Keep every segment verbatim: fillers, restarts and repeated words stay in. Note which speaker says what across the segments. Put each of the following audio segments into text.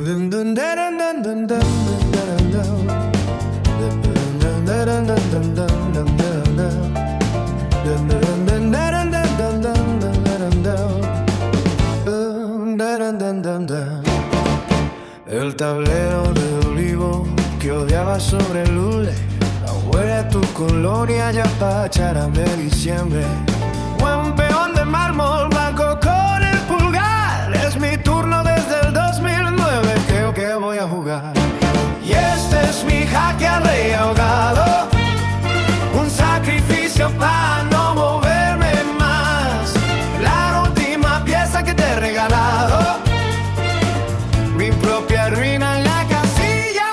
Speaker 1: El tablero de olivo que odiaba sobre el hule, la huella de tu colonia ya pacharán de diciembre. Buen peón de mármol blanco con el pulgar, es mi turno desde el dos mil nueve, creo que voy a jugar. Y este es mi jaque al rey ahogado, un sacrificio para no moverme más. La última pieza que te he regalado, mi propia ruina en la casilla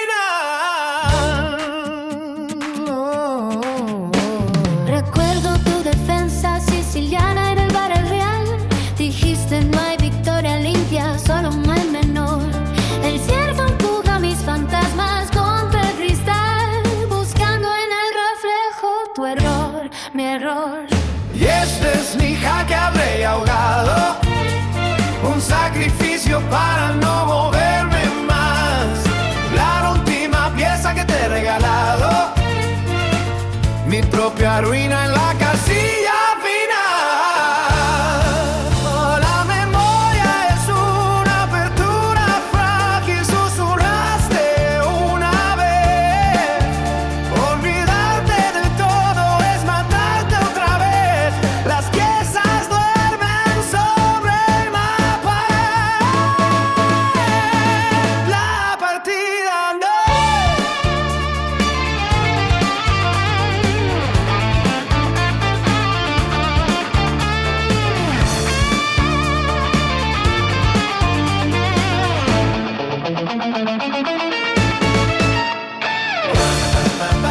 Speaker 1: final. Oh.
Speaker 2: Recuerdo tu defensa siciliana en el bar El Real. Dijiste no hay victoria limpia, solo un mal menor. El ciervo empuja mis fantasmas contra el cristal, buscando en el reflejo tu error, mi error.
Speaker 1: Y este es mi jaque al rey ahogado, un sacrificio para no moverme más. La última pieza que te he regalado, mi propia ruina en la casilla final. Oh, la memoria es una apertura frágil, susurraste una vez. Olvidarte de todo es matarte otra vez. Las piezas duermen sobre el mapa. La partida no. Ba, ba, ba, ba.